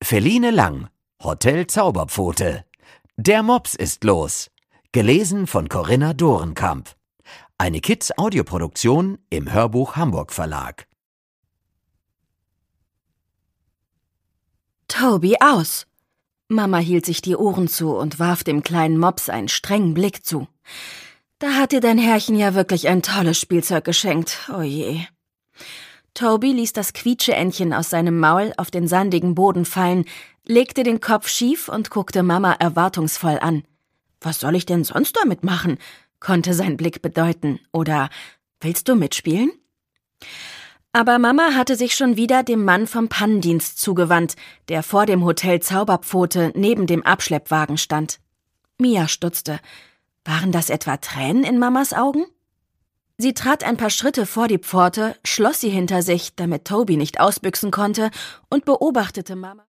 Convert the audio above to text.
Feline Lang, Hotel Zauberpfote. Der Mops ist los. Gelesen von Corinna Dorenkamp. Eine Kids-Audioproduktion im Hörbuch Hamburg Verlag. Toby, aus! Mama hielt sich die Ohren zu und warf dem kleinen Mops einen strengen Blick zu. Da hat dir dein Herrchen ja wirklich ein tolles Spielzeug geschenkt, oje. Toby ließ das Quietscheentchen aus seinem Maul auf den sandigen Boden fallen, legte den Kopf schief und guckte Mama erwartungsvoll an. Was soll ich denn sonst damit machen? Konnte sein Blick bedeuten. Oder willst du mitspielen? Aber Mama hatte sich schon wieder dem Mann vom Pannendienst zugewandt, der vor dem Hotel Zauberpfote neben dem Abschleppwagen stand. Mia stutzte. Waren das etwa Tränen in Mamas Augen? Sie trat ein paar Schritte vor die Pforte, schloss sie hinter sich, damit Toby nicht ausbüchsen konnte, und beobachtete Mama.